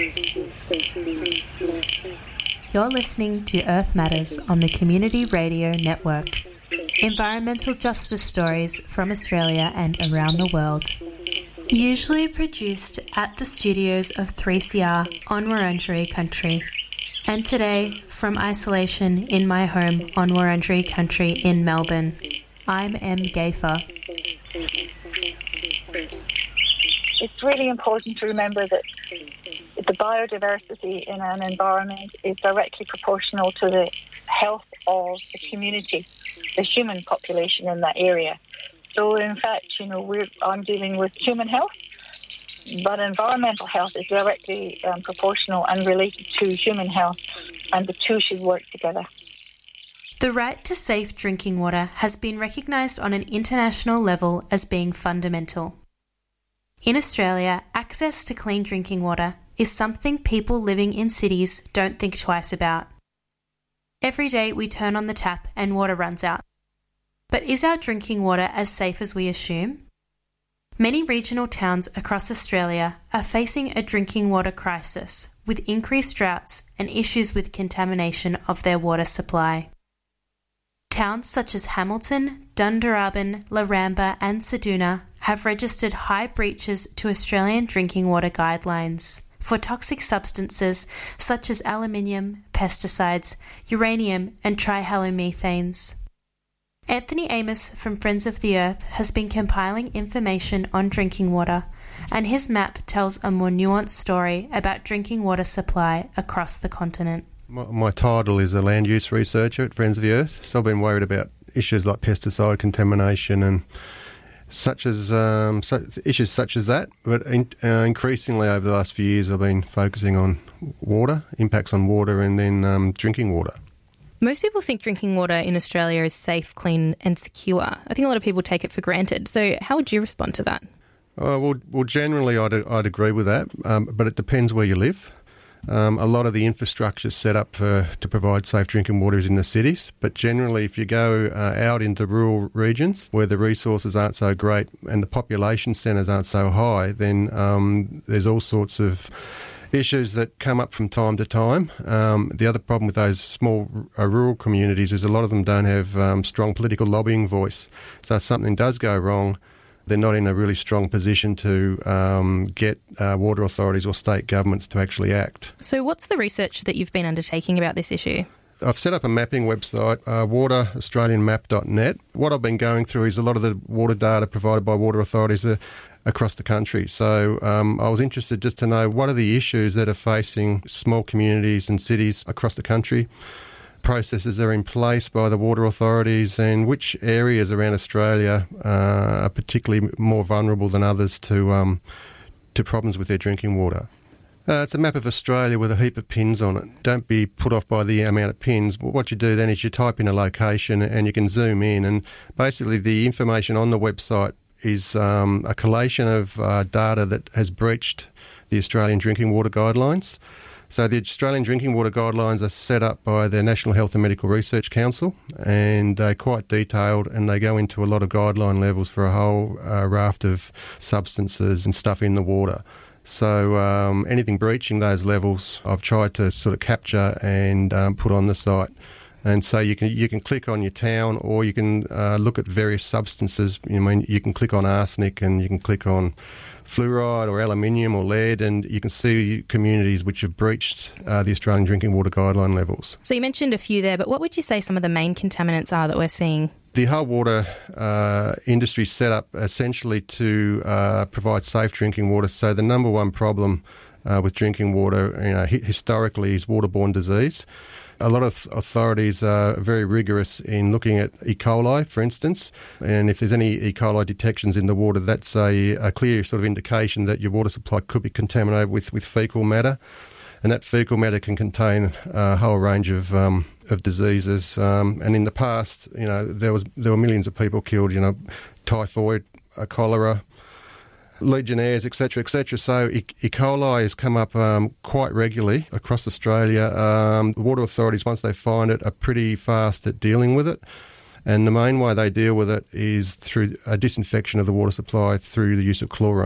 You're listening to Earth Matters on the Community Radio Network. Environmental justice stories from Australia and around the world. Usually produced at the studios of 3CR on Wurundjeri country. And today, from isolation in my home on Wurundjeri country in Melbourne, I'm Em Gayfer. It's really important to remember that the biodiversity in an environment is directly proportional to the health of the community, the human population in that area. So in fact, I'm dealing with human health, but environmental health is directly proportional and related to human health, and the two should work together. The right to safe drinking water has been recognised on an international level as being fundamental. In Australia, access to clean drinking water is something people living in cities don't think twice about. Every day we turn on the tap and water runs out. But is our drinking water as safe as we assume? Many regional towns across Australia are facing a drinking water crisis with increased droughts and issues with contamination of their water supply. Towns such as Hamilton, Dundurrabin, Laramba and Ceduna have registered high breaches to Australian drinking water guidelines for toxic substances such as aluminium, pesticides, uranium and trihalomethanes. Anthony Amos from Friends of the Earth has been compiling information on drinking water, and his map tells a more nuanced story about drinking water supply across the continent. My title is a land use researcher at Friends of the Earth, so I've been worried about issues like pesticide contamination and issues such as that. But increasingly over the last few years, I've been focusing on water, impacts on water, and then drinking water. Most people think drinking water in Australia is safe, clean and secure. I think a lot of people take it for granted. So how would you respond to that? Well, generally I'd agree with that, but it depends where you live. A lot of the infrastructure is set up to provide safe drinking water is in the cities, but generally if you go out into rural regions where the resources aren't so great and the population centres aren't so high, then there's all sorts of issues that come up from time to time. The other problem with those small rural communities is a lot of them don't have strong political lobbying voice. So if something does go wrong, they're not in a really strong position to get water authorities or state governments to actually act. So what's the research that you've been undertaking about this issue? I've set up a mapping website, wateraustralianmap.net. What I've been going through is a lot of the water data provided by water authorities across the country. So I was interested just to know what are the issues that are facing small communities and cities across the country, processes are in place by the water authorities, and which areas around Australia are particularly more vulnerable than others to problems with their drinking water. It's a map of Australia with a heap of pins on it. Don't be put off by the amount of pins. What you do then is you type in a location and you can zoom in, and basically the information on the website is a collation of data that has breached the Australian Drinking Water Guidelines. So the Australian Drinking Water Guidelines are set up by the National Health and Medical Research Council, and they're quite detailed, and they go into a lot of guideline levels for a whole raft of substances and stuff in the water. So anything breaching those levels, I've tried to sort of capture and put on the site. And so you can click on your town, or you can look at various substances. You can click on arsenic, and you can click on fluoride or aluminium or lead, and you can see communities which have breached the Australian Drinking Water Guideline levels. So you mentioned a few there, but what would you say some of the main contaminants are that we're seeing? The whole water industry is set up essentially to provide safe drinking water. So the number one problem with drinking water, historically, is waterborne disease. A lot of authorities are very rigorous in looking at E. coli, for instance, and if there's any E. coli detections in the water, that's a clear sort of indication that your water supply could be contaminated with faecal matter, and that faecal matter can contain a whole range of diseases. And in the past, there were millions of people killed, typhoid, cholera, Legionnaires, etc., etc. So E. coli has come up quite regularly across Australia. The water authorities, once they find it, are pretty fast at dealing with it. And the main way they deal with it is through a disinfection of the water supply through the use of chlorine.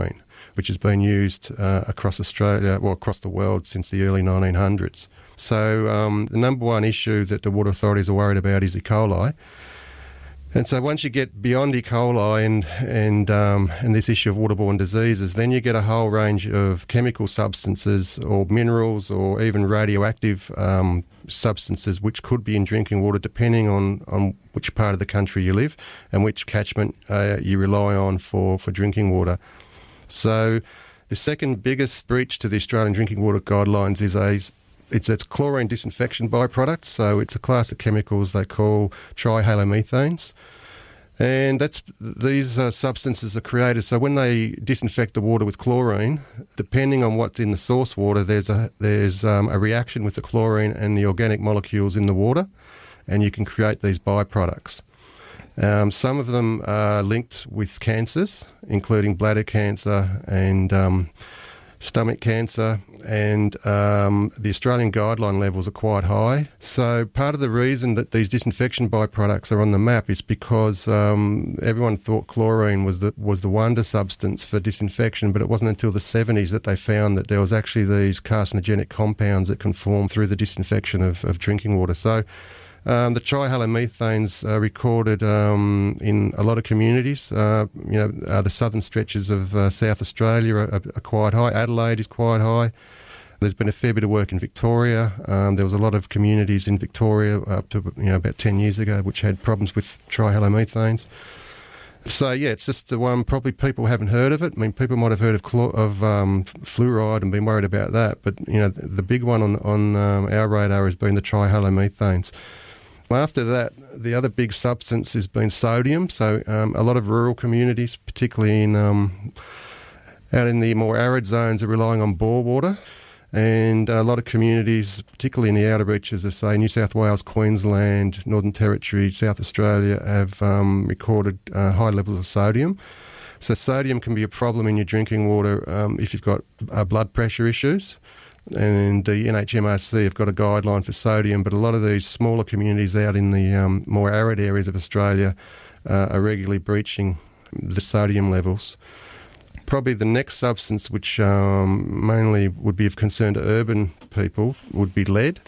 which has been used across Australia, well, across the world since the early 1900s. So the number one issue that the water authorities are worried about is E. coli. And so once you get beyond E. coli and this issue of waterborne diseases, then you get a whole range of chemical substances or minerals or even radioactive substances which could be in drinking water depending on which part of the country you live and which catchment you rely on for drinking water. So the second biggest breach to the Australian Drinking Water Guidelines is it's a chlorine disinfection byproduct, so it's a class of chemicals they call trihalomethanes. And these substances are created, so when they disinfect the water with chlorine, depending on what's in the source water, there's a reaction with the chlorine and the organic molecules in the water, and you can create these byproducts. Some of them are linked with cancers, including bladder cancer and stomach cancer, and the Australian guideline levels are quite high. So part of the reason that these disinfection byproducts are on the map is because everyone thought chlorine was the wonder substance for disinfection, but it wasn't until the 70s that they found that there was actually these carcinogenic compounds that can form through the disinfection of drinking water. So the trihalomethanes are recorded in a lot of communities. The southern stretches of South Australia are quite high. Adelaide is quite high. There's been a fair bit of work in Victoria. There was a lot of communities in Victoria up to about 10 years ago which had problems with trihalomethanes. So yeah, it's just the one probably people haven't heard of it. I mean, people might have heard of fluoride and been worried about that, but the big one on our radar has been the trihalomethanes. After that, the other big substance has been sodium. So a lot of rural communities, particularly out in the more arid zones, are relying on bore water. And a lot of communities, particularly in the outer reaches of, say, New South Wales, Queensland, Northern Territory, South Australia, have recorded high levels of sodium. So sodium can be a problem in your drinking water if you've got blood pressure issues. And the NHMRC have got a guideline for sodium, but a lot of these smaller communities out in the more arid areas of Australia are regularly breaching the sodium levels. Probably the next substance which mainly would be of concern to urban people would be lead.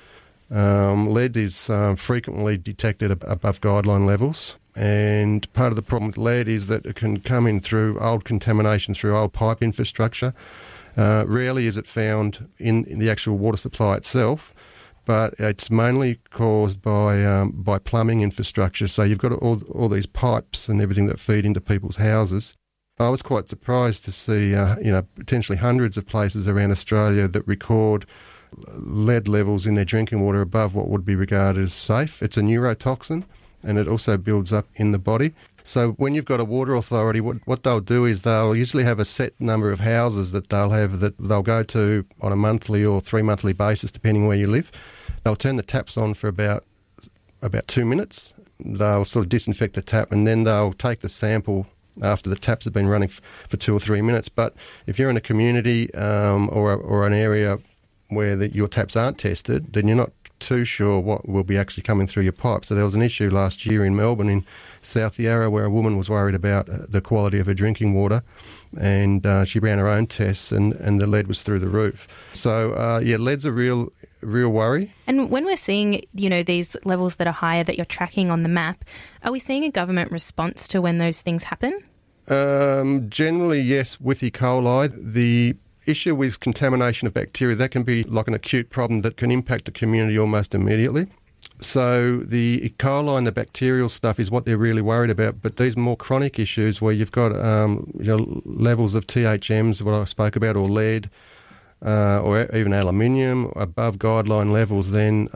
Lead is frequently detected above guideline levels, and part of the problem with lead is that it can come in through old contamination through old pipe infrastructure. Rarely is it found in the actual water supply itself, but it's mainly caused by plumbing infrastructure. So you've got all these pipes and everything that feed into people's houses. I was quite surprised to see, potentially hundreds of places around Australia that record lead levels in their drinking water above what would be regarded as safe. It's a neurotoxin, and it also builds up in the body. So when you've got a water authority, what they'll do is they'll usually have a set number of houses that they'll go to on a monthly or 3-monthly basis, depending where you live. They'll turn the taps on for about 2 minutes. They'll sort of disinfect the tap, and then they'll take the sample after the taps have been running for 2 or 3 minutes. But if you're in a community or an area where your taps aren't tested, then you're not too sure what will be actually coming through your pipe. So there was an issue last year in Melbourne, in South Yarra, where a woman was worried about the quality of her drinking water, and she ran her own tests, and the lead was through the roof. So lead's a real worry. And when we're seeing, these levels that are higher that you're tracking on the map, are we seeing a government response to when those things happen? Generally, yes, with E. coli. The issue with contamination of bacteria, that can be like an acute problem that can impact the community almost immediately. So the E. coli and the bacterial stuff is what they're really worried about, but these more chronic issues where you've got levels of THMs, what I spoke about, or lead, or even aluminium above guideline levels, then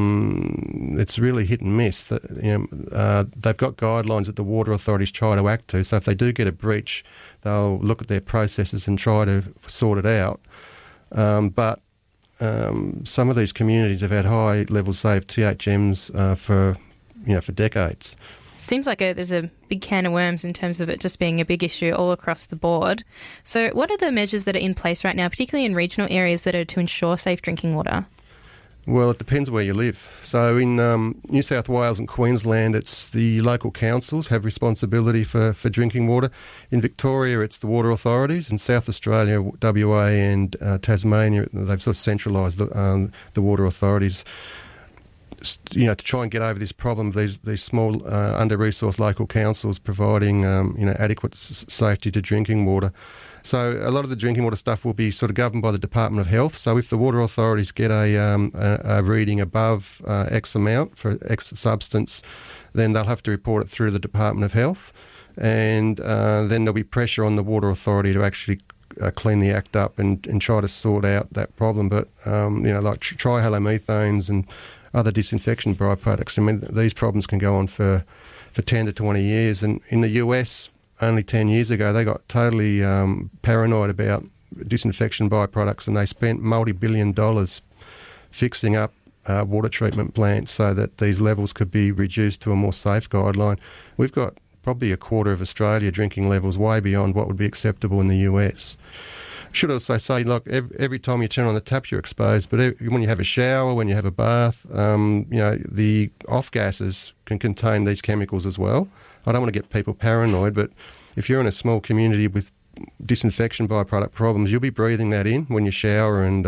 it's really hit and miss. They've got guidelines that the water authorities try to act to, so if they do get a breach, they'll look at their processes and try to sort it out. But some of these communities have had high levels, say, of THMs for decades. Seems like there's a big can of worms in terms of it just being a big issue all across the board. So what are the measures that are in place right now, particularly in regional areas, that are to ensure safe drinking water? Well, it depends where you live. So in New South Wales and Queensland, it's the local councils have responsibility for drinking water. In Victoria, it's the water authorities. In South Australia, WA and Tasmania, they've sort of centralised the water authorities, you know, to try and get over this problem. These small, under-resourced local councils providing, adequate safety to drinking water. So a lot of the drinking water stuff will be sort of governed by the Department of Health. So if the water authorities get a reading above X amount for X substance, then they'll have to report it through the Department of Health, and then there'll be pressure on the water authority to actually clean the act up and try to sort out that problem. But like trihalomethanes and other disinfection byproducts, I mean, these problems can go on for 10 to 20 years. And in the US, only 10 years ago, they got totally paranoid about disinfection byproducts, and they spent multi-billion dollars fixing up water treatment plants so that these levels could be reduced to a more safe guideline. We've got probably a quarter of Australia drinking levels way beyond what would be acceptable in the US. Should also say, look, every time you turn on the tap, you're exposed. But when you have a shower, when you have a bath, the off gases can contain these chemicals as well. I don't want to get people paranoid, but if you're in a small community with disinfection byproduct problems, you'll be breathing that in when you shower, and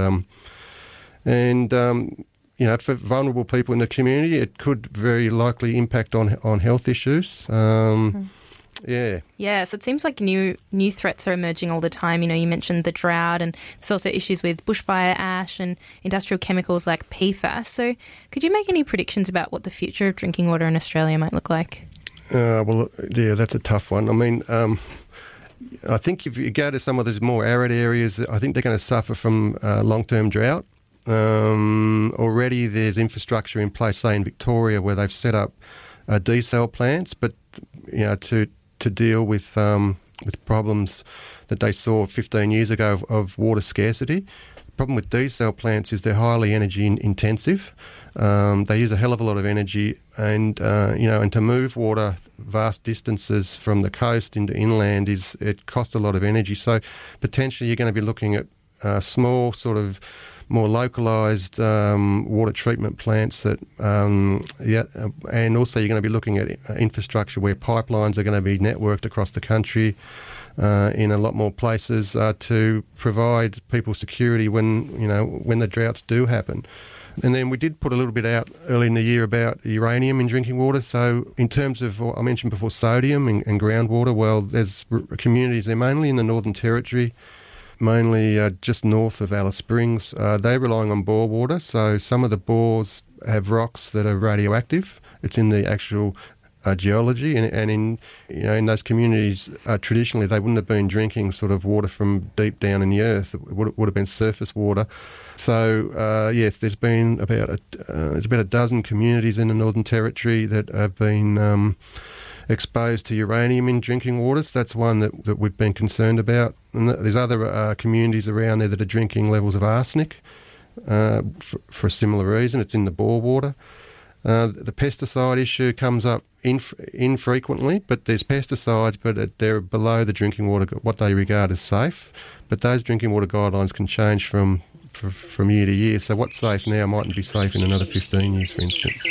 for vulnerable people in the community, it could very likely impact on health issues. Yeah. Yeah, so it seems like new threats are emerging all the time. You mentioned the drought, and there's also issues with bushfire ash and industrial chemicals like PFAS. So could you make any predictions about what the future of drinking water in Australia might look like? That's a tough one. I mean, I think if you go to some of those more arid areas, I think they're going to suffer from long-term drought. Already there's infrastructure in place, say in Victoria, where they've set up desal plants, but to deal with problems that they saw 15 years ago of water scarcity. The problem with desal plants is they're highly energy intensive. They use a hell of a lot of energy, and to move water vast distances from the coast into inland it costs a lot of energy. So potentially you're going to be looking at small sort of more localised water treatment plants and also you're going to be looking at infrastructure where pipelines are going to be networked across the country in a lot more places to provide people security when the droughts do happen. And then we did put a little bit out early in the year about uranium in drinking water. So in terms of, I mentioned before, sodium and groundwater, well, there's communities there, mainly in the Northern Territory, mainly just north of Alice Springs. They're relying on bore water, so some of the bores have rocks that are radioactive. It's in the actual geology, and in those communities, traditionally they wouldn't have been drinking sort of water from deep down in the earth. It would have been surface water. So yes, there's been about a dozen communities in the Northern Territory that have been exposed to uranium in drinking water. So that's one that we've been concerned about. And there's other communities around there that are drinking levels of arsenic for a similar reason. It's in the bore water. The pesticide issue comes up infrequently, but there's pesticides, but they're below the drinking water, what they regard as safe. But those drinking water guidelines can change from year to year. So what's safe now mightn't be safe in another 15 years, for instance.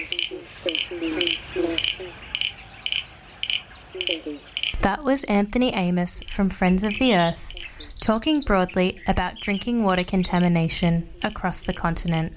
That was Anthony Amos from Friends of the Earth, talking broadly about drinking water contamination across the continent.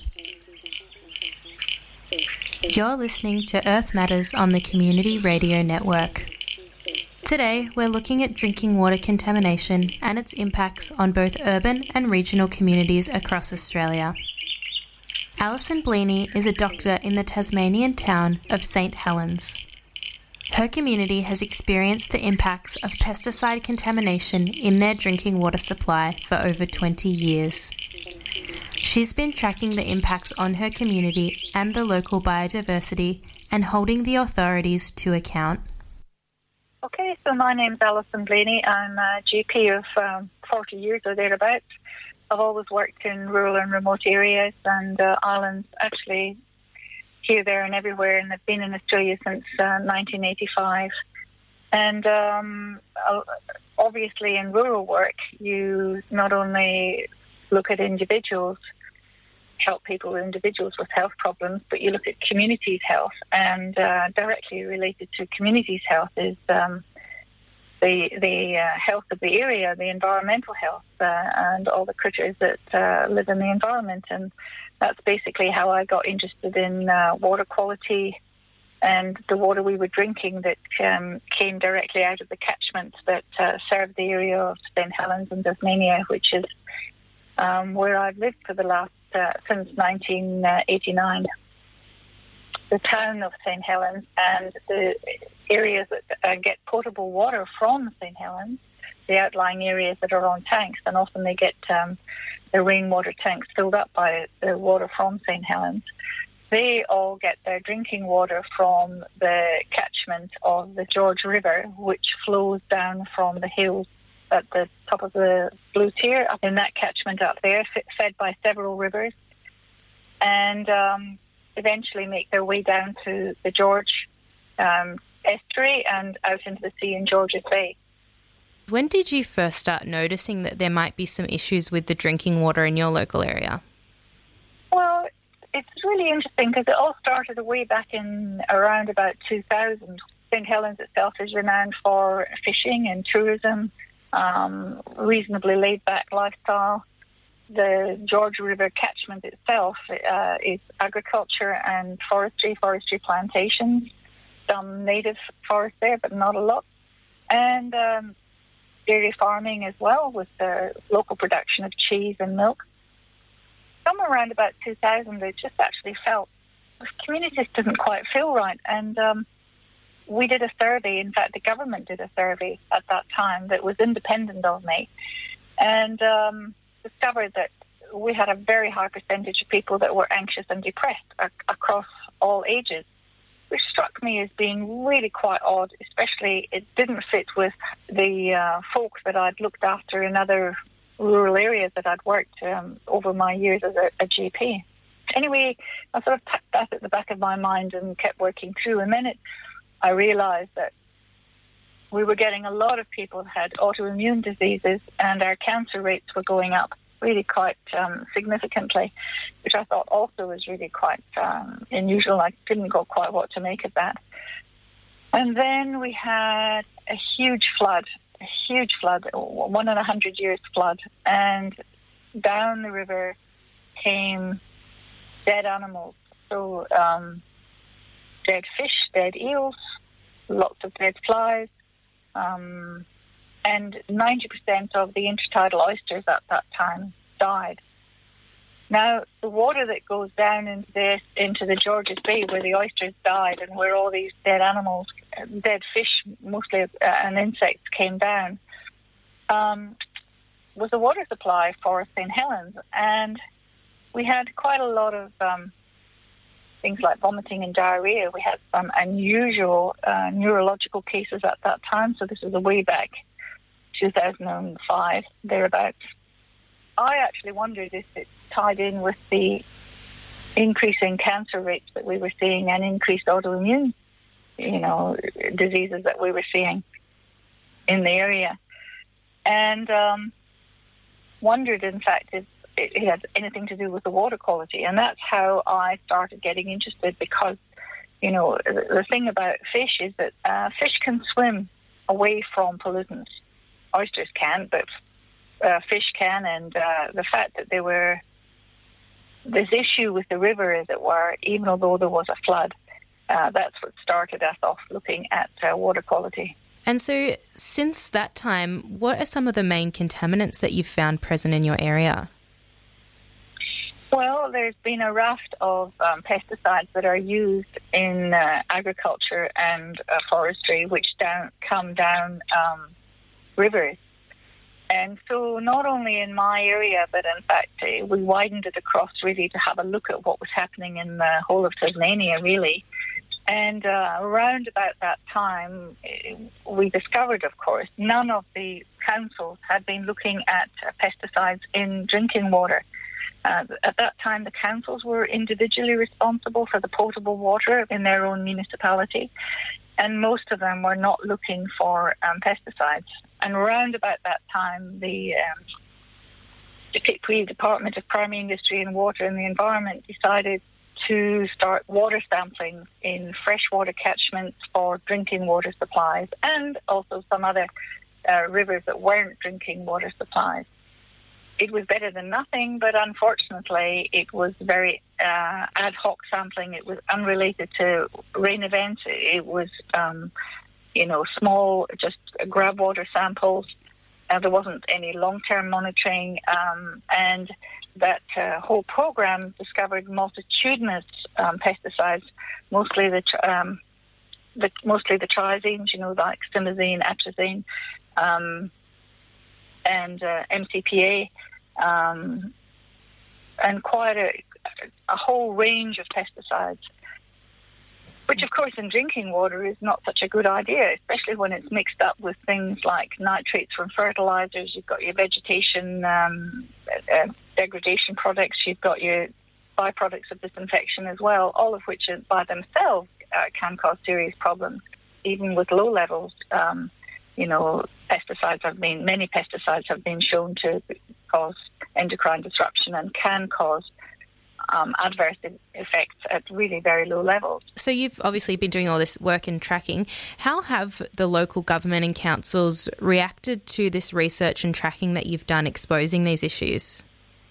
You're listening to Earth Matters on the Community Radio Network. Today, we're looking at drinking water contamination and its impacts on both urban and regional communities across Australia. Alison Bleaney is a doctor in the Tasmanian town of St Helens. Her community has experienced the impacts of pesticide contamination in their drinking water supply for over 20 years. She's been tracking the impacts on her community and the local biodiversity and holding the authorities to account. Okay, so my name's Alison Bleaney. I'm a GP of 40 years or thereabouts. I've always worked in rural and remote areas, and islands actually here, there and everywhere, and I've been in Australia since 1985. And obviously in rural work, you not only look at individuals help people, individuals with health problems, but you look at communities' health, and directly related to communities' health is the health of the area, the environmental health, and all the critters that live in the environment. And that's basically how I got interested in water quality and the water we were drinking that came directly out of the catchment that served the area of St. Helens in Tasmania, which is where I've lived for the last since 1989. The town of St. Helens and the areas that get potable water from St. Helens, the outlying areas that are on tanks, and often they get the rainwater tanks filled up by the water from St. Helens. They all get their drinking water from the catchment of the George River, which flows down from the hills at the top of the Blue Tier, up in that catchment up there, fed by several rivers, and eventually make their way down to the George estuary and out into the sea in Georges Bay. When did you first start noticing that there might be some issues with the drinking water in your local area? Well, it's really interesting because it all started way back in around about 2000. St. Helens itself is renowned for fishing and tourism, reasonably laid-back lifestyle. The George River catchment itself is agriculture and forestry plantations, some native forest there, but not a lot, and dairy farming as well, with the local production of cheese and milk. Somewhere around about 2000, it just actually felt the communities didn't quite feel right, and we did a survey. In fact, the government did a survey at that time that was independent of me, and discovered that we had a very high percentage of people that were anxious and depressed across all ages, which struck me as being really quite odd, especially it didn't fit with the folk that I'd looked after in other rural areas that I'd worked over my years as a GP. Anyway, I sort of tucked that at the back of my mind and kept working through, and then I realised that we were getting a lot of people who had autoimmune diseases, and our cancer rates were going up really quite significantly, which I thought also was really quite unusual. I didn't know quite what to make of that. And then we had a huge flood, 1 in 100 years flood, and down the river came dead animals. So dead fish, dead eels, lots of dead flies, and 90% of the intertidal oysters at that time died. Now, the water that goes down into the Georges Bay, where the oysters died and where all these dead animals, dead fish mostly, and insects came down, was a water supply for St. Helens. And we had quite a lot of things like vomiting and diarrhea. We had some unusual neurological cases at that time, so this was way back 2005, thereabouts. I actually wondered if it tied in with the increasing cancer rates that we were seeing and increased autoimmune, diseases that we were seeing in the area. And wondered, in fact, if it had anything to do with the water quality. And that's how I started getting interested, because, the thing about fish is that fish can swim away from pollutants. Oysters can't, but fish can, and the fact that there were this issue with the river, as it were, even although there was a flood, that's what started us off looking at water quality. And so since that time, what are some of the main contaminants that you've found present in your area? Well, there's been a raft of pesticides that are used in agriculture and forestry, which come down rivers. And so not only in my area, but in fact, we widened it across really to have a look at what was happening in the whole of Tasmania, really. And around about that time, we discovered, of course, none of the councils had been looking at pesticides in drinking water. At that time, the councils were individually responsible for the potable water in their own municipality, and most of them were not looking for pesticides. And around about that time, the Tipperary Department of Primary Industry and Water and the Environment decided to start water sampling in freshwater catchments for drinking water supplies and also some other rivers that weren't drinking water supplies. It was better than nothing, but unfortunately it was very ad hoc sampling. It was unrelated to rain events. It was, small, just grab water samples. There wasn't any long-term monitoring, and that whole program discovered multitudinous pesticides, mostly the triazines, like simazine, atrazine, and MCPA, and quite a whole range of pesticides, which, of course, in drinking water is not such a good idea, especially when it's mixed up with things like nitrates from fertilizers. You've got your vegetation degradation products. You've got your byproducts of disinfection as well, all of which by themselves can cause serious problems, even with low levels. Many pesticides have been shown to cause endocrine disruption and can cause adverse effects at really very low levels. So you've obviously been doing all this work and tracking. How have the local government and councils reacted to this research and tracking that you've done exposing these issues?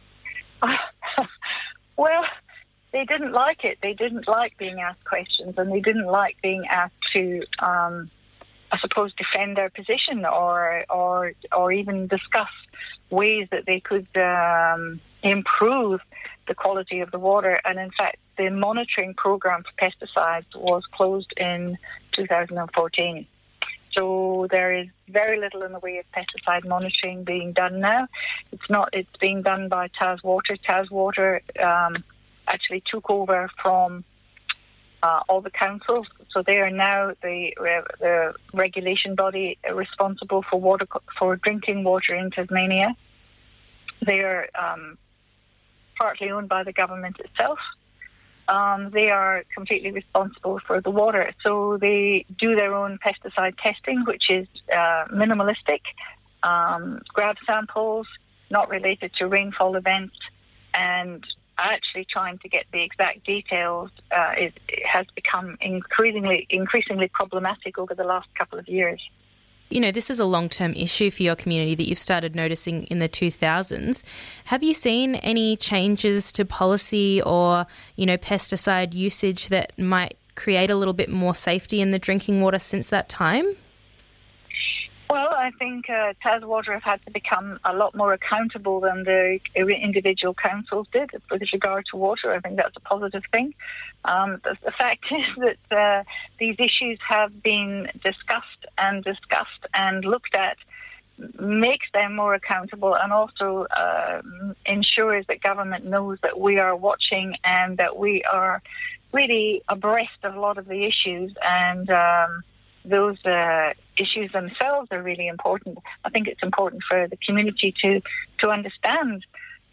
Well, they didn't like it. They didn't like being asked questions, and they didn't like being asked to defend their position or even discuss ways that they could improve the quality of the water. And in fact, the monitoring program for pesticides was closed in 2014. So there is very little in the way of pesticide monitoring being done now. It's being done by TasWater. TasWater actually took over from all the councils, so they are now the regulation body responsible for drinking water in Tasmania. They are partly owned by the government itself. They are completely responsible for the water, so they do their own pesticide testing, which is minimalistic, grab samples, not related to rainfall events, and actually trying to get the exact details has become increasingly problematic over the last couple of years. This is a long-term issue for your community that you've started noticing in the 2000s. Have you seen any changes to policy or, pesticide usage that might create a little bit more safety in the drinking water since that time? Well, I think TasWater have had to become a lot more accountable than the individual councils did with regard to water. I think that's a positive thing. The fact is that these issues have been discussed and looked at, makes them more accountable, and also ensures that government knows that we are watching and that we are really abreast of a lot of the issues, and those issues themselves are really important. I think it's important for the community to understand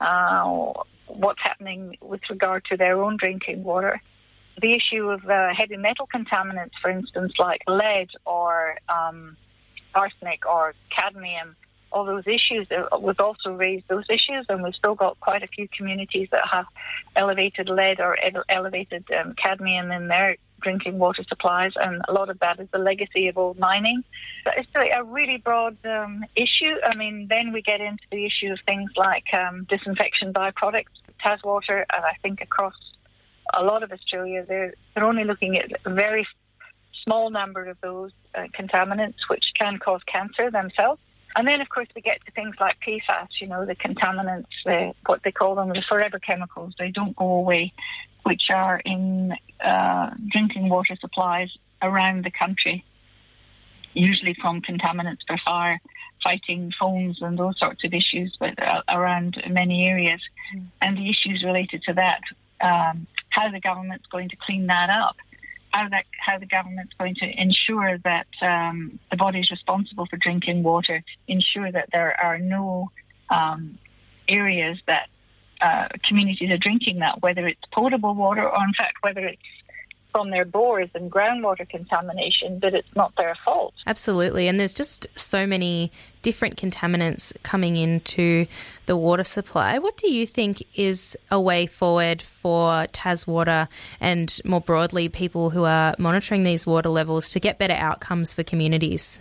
what's happening with regard to their own drinking water. The issue of heavy metal contaminants, for instance, like lead or arsenic or cadmium, all those issues, we've also raised those issues, and we've still got quite a few communities that have elevated lead or elevated cadmium in their drinking water supplies, and a lot of that is the legacy of old mining. So it's a really broad issue. I mean, then we get into the issue of things like disinfection byproducts. TasWater, and I think across a lot of Australia, they're only looking at a very small number of those contaminants, which can cause cancer themselves. And then, of course, we get to things like PFAS, the contaminants, what they call them, the forever chemicals. They don't go away, which are in drinking water supplies around the country, usually from contaminants for fire, fighting foams and those sorts of issues, but around many areas. And the issues related to that, how the government's going to clean that up, how the government's going to ensure that the bodies responsible for drinking water ensure that there are no areas that communities are drinking that, whether it's potable water or, in fact, whether it's from their bores and groundwater contamination, that it's not their fault. Absolutely. And there's just so many different contaminants coming into the water supply. What do you think is a way forward for TasWater and more broadly people who are monitoring these water levels to get better outcomes for communities?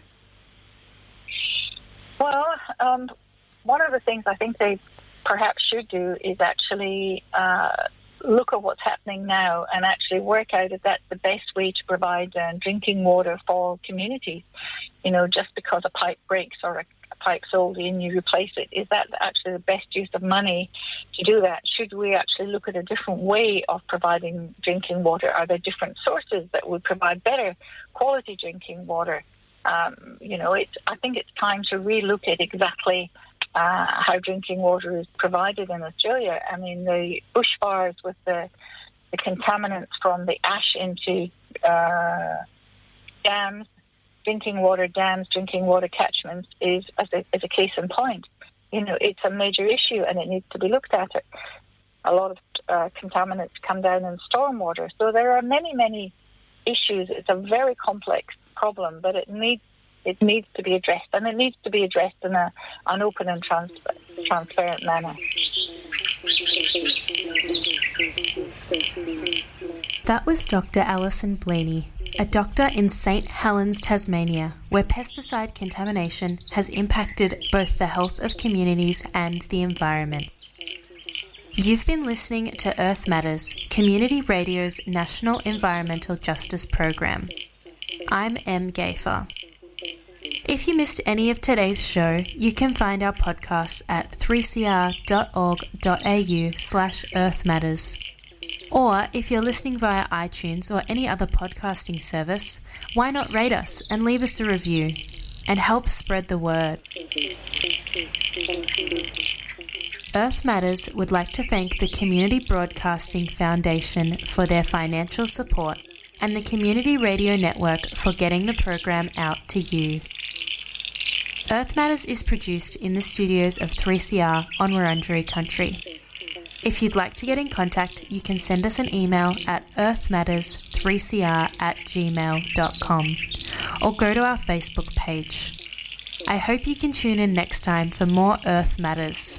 Well, one of the things I think they perhaps should do is actually look at what's happening now and actually work out if that's the best way to provide drinking water for communities. You know, just because a pipe breaks or a pipe's old and you replace it, is that actually the best use of money to do that? Should we actually look at a different way of providing drinking water? Are there different sources that would provide better quality drinking water? You know, I think it's time to relook at exactly how drinking water is provided in Australia. I mean, the bushfires with the contaminants from the ash into dams, drinking water dams, drinking water catchments is a case in point. You know, it's a major issue and it needs to be looked at. A lot of contaminants come down in stormwater. So there are many, many issues. It's a very complex problem, but it needs to be addressed, and it needs to be addressed in an open and transparent manner. That was Dr. Alison Bleaney, a doctor in St Helens, Tasmania, where pesticide contamination has impacted both the health of communities and the environment. You've been listening to Earth Matters, Community Radio's National Environmental Justice Program. I'm Em Gayfer. If you missed any of today's show, you can find our podcasts at 3cr.org.au/earthmatters. Or if you're listening via iTunes or any other podcasting service, why not rate us and leave us a review and help spread the word. Earth Matters would like to thank the Community Broadcasting Foundation for their financial support and the Community Radio Network for getting the program out to you. Earth Matters is produced in the studios of 3CR on Wurundjeri Country. If you'd like to get in contact, you can send us an email at earthmatters3cr@gmail.com or go to our Facebook page. I hope you can tune in next time for more Earth Matters.